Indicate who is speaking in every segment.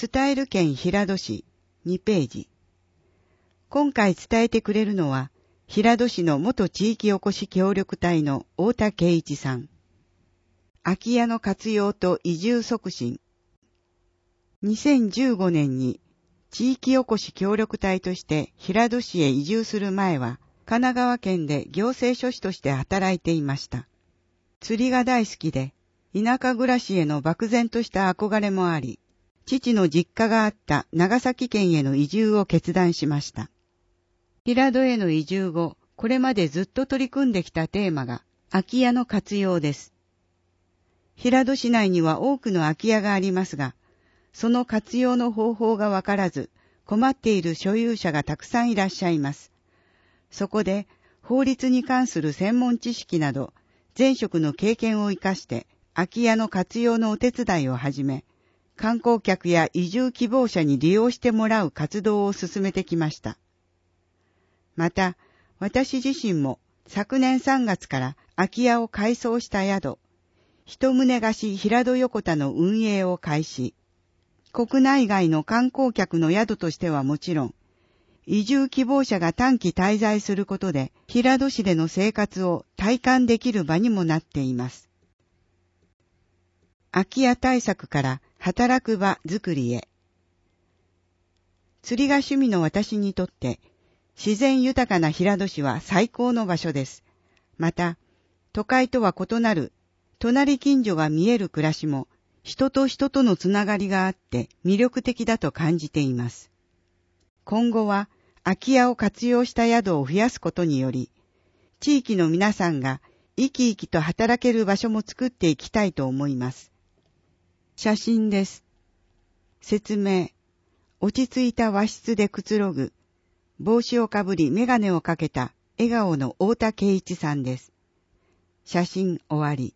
Speaker 1: 伝える県平戸市2ページ。今回伝えてくれるのは、平戸市の元地域おこし協力隊の太田圭一さん。空き家の活用と移住促進。2015年に地域おこし協力隊として平戸市へ移住する前は、神奈川県で行政書士として働いていました。釣りが大好きで、田舎暮らしへの漠然とした憧れもあり、父の実家があった長崎県への移住を決断しました。平戸への移住後、これまでずっと取り組んできたテーマが空き家の活用です。平戸市内には多くの空き家がありますが、その活用の方法がわからず、困っている所有者がたくさんいらっしゃいます。そこで、法律に関する専門知識など、前職の経験を生かして、空き家の活用のお手伝いをはじめ、観光客や移住希望者に利用してもらう活動を進めてきました。また、私自身も昨年3月から空き家を改装した宿、一棟貸し平戸横田の運営を開始。国内外の観光客の宿としてはもちろん、移住希望者が短期滞在することで、平戸市での生活を体感できる場にもなっています。空き家対策から働く場づくりへ。釣りが趣味の私にとって、自然豊かな平戸市は最高の場所です。また、都会とは異なる、隣近所が見える暮らしも、人と人とのつながりがあって魅力的だと感じています。今後は、空き家を活用した宿を増やすことにより、地域の皆さんが生き生きと働ける場所も作っていきたいと思います。写真です。説明。落ち着いた和室でくつろぐ。帽子をかぶりメガネをかけた笑顔の太田圭一さんです。写真終わり。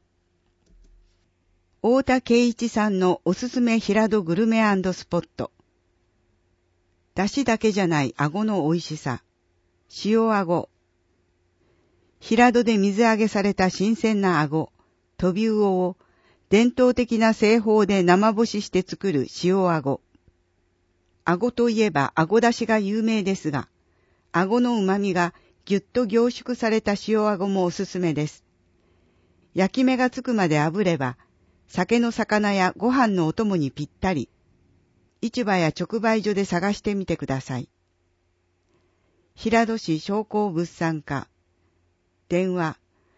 Speaker 1: 太田圭一さんのおすすめ平戸グルメ&スポット。出汁だけじゃない顎の美味しさ。塩顎。平戸で水揚げされた新鮮な顎、トビウオを伝統的な製法で生干しして作る塩顎。顎といえば顎出しが有名ですが、顎の旨味がぎゅっと凝縮された塩顎もおすすめです。焼き目がつくまで炙れば、酒の魚やご飯のお供にぴったり。市場や直売所で探してみてください。平戸市商工物産課。電話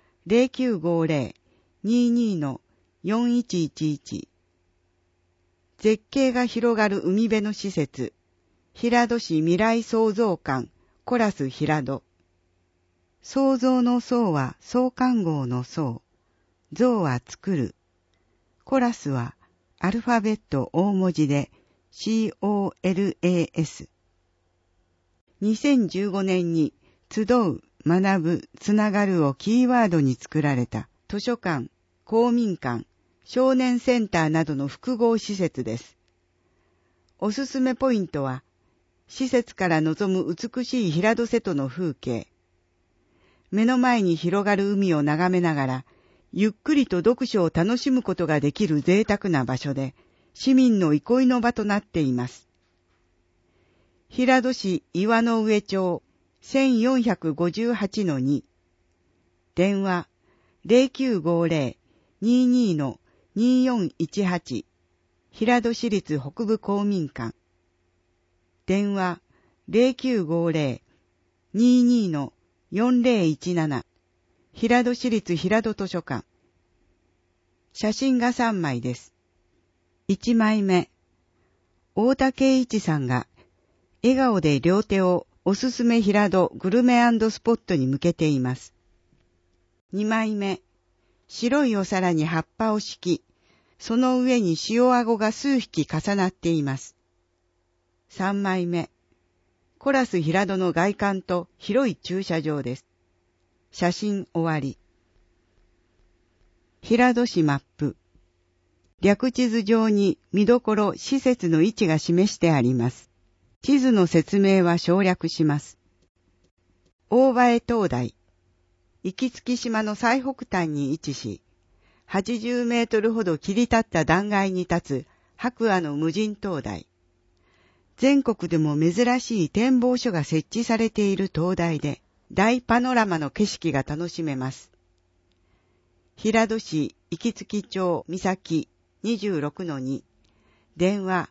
Speaker 1: 0950-22-4111。絶景が広がる海辺の施設、平戸市未来創造館、コラス平戸。創造の創は創刊号の創、造は作る。コラスはアルファベット大文字で COLAS。2015年に集う、学ぶ、つながるをキーワードに作られた図書館、公民館、少年センターなどの複合施設です。おすすめポイントは、施設から望む美しい平戸瀬戸の風景。目の前に広がる海を眺めながら、ゆっくりと読書を楽しむことができる贅沢な場所で、市民の憩いの場となっています。平戸市岩の上町 1458-2。電話 0950-22-2418。平戸市立北部公民館。電話 0950-22-4017。平戸市立平戸図書館。写真が3枚です。1枚目。太田圭一さんが笑顔で両手をおすすめ平戸グルメ&スポットに向けています。2枚目。白いお皿に葉っぱを敷き、その上に塩顎が数匹重なっています。3枚目。コラス平戸の外観と広い駐車場です。写真終わり。平戸市マップ。略地図上に見どころ、施設の位置が示してあります。地図の説明は省略します。大前灯台。行月島の最北端に位置し、80メートルほど切り立った断崖に立つ白亜の無人灯台。全国でも珍しい展望所が設置されている灯台で、大パノラマの景色が楽しめます。平戸市行月町岬 26-2 電話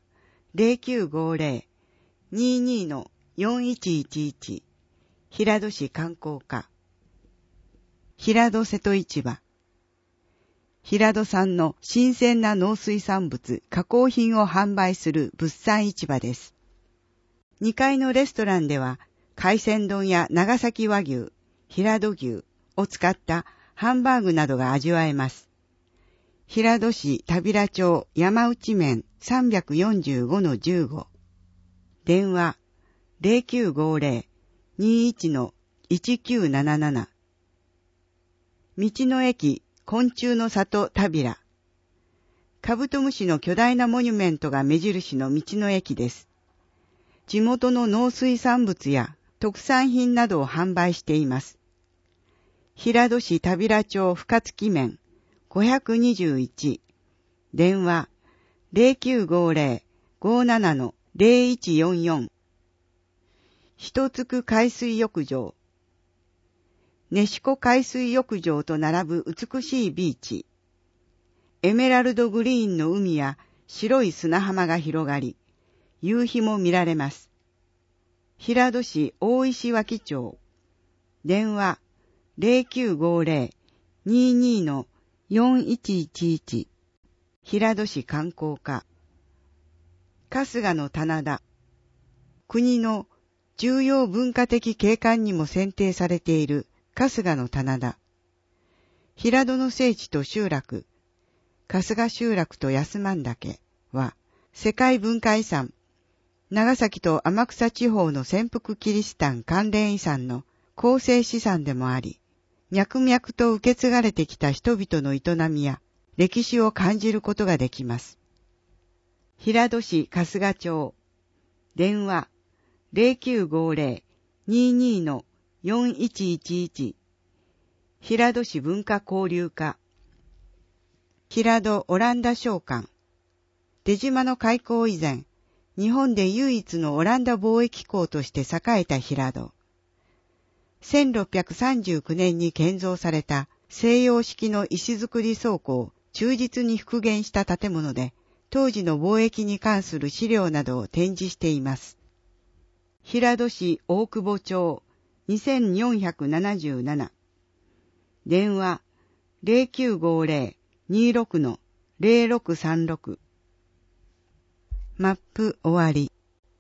Speaker 1: 0950-22-4111 平戸市観光課。平戸瀬戸市場。平戸産の新鮮な農水産物、加工品を販売する物産市場です。2階のレストランでは、海鮮丼や長崎和牛、平戸牛を使ったハンバーグなどが味わえます。平戸市田平町山内麺 345-15 電話 0950-21-1977 道の駅昆虫の里田平。カブトムシの巨大なモニュメントが目印の道の駅です。地元の農水産物や特産品などを販売しています。平戸市田平町深月麺521電話 0950-57-0144 ひとつく海水浴場。ネシコ海水浴場と並ぶ美しいビーチ。エメラルドグリーンの海や白い砂浜が広がり、夕日も見られます。平戸市大石脇町。電話 0950-22-4111 平戸市観光課。春日の棚田。国の重要文化的景観にも選定されている春日の棚田。平戸の聖地と集落、春日集落と安万岳は世界文化遺産、長崎と天草地方の潜伏キリシタン関連遺産の構成資産でもあり、脈々と受け継がれてきた人々の営みや歴史を感じることができます。平戸市春日町。電話 0950-22-4111 平戸市文化交流課。平戸オランダ商館。出島の開港以前、日本で唯一のオランダ貿易港として栄えた平戸。1639年に建造された西洋式の石造り倉庫を忠実に復元した建物で、当時の貿易に関する資料などを展示しています。平戸市大久保町2477電話 0950-26-0636 マップ終わり。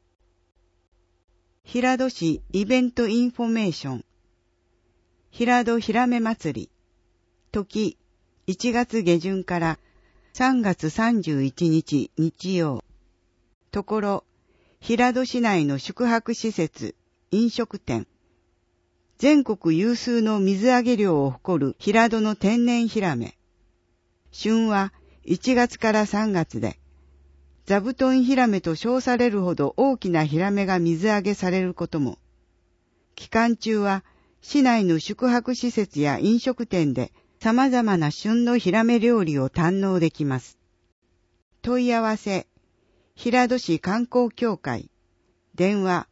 Speaker 1: 平戸市イベントインフォメーション。平戸ひらめ祭り。時、1月下旬から3月31日日曜。ところ、平戸市内の宿泊施設、飲食店。全国有数の水揚げ量を誇る平戸の天然ヒラメ。旬は1月から3月で、座布団ヒラメと称されるほど大きなヒラメが水揚げされることも。期間中は市内の宿泊施設や飲食店で様々な旬のヒラメ料理を堪能できます。問い合わせ、平戸市観光協会。電話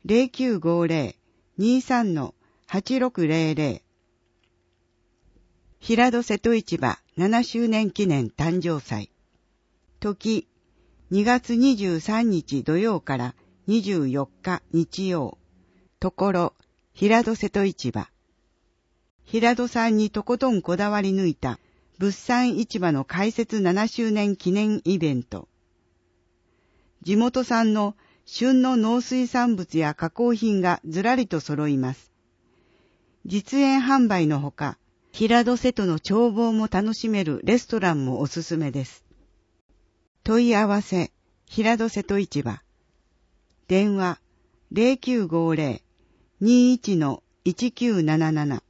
Speaker 1: 0950-23-8600 平戸瀬戸市場7周年記念誕生祭。時、2月23日土曜から24日日曜。ところ、平戸瀬戸市場。平戸産にとことんこだわり抜いた物産市場の開設7周年記念イベント。地元産の旬の農水産物や加工品がずらりと揃います。実演販売のほか、平戸瀬戸の眺望も楽しめるレストランもおすすめです。問い合わせ、平戸瀬戸市場。電話 0950-21-1977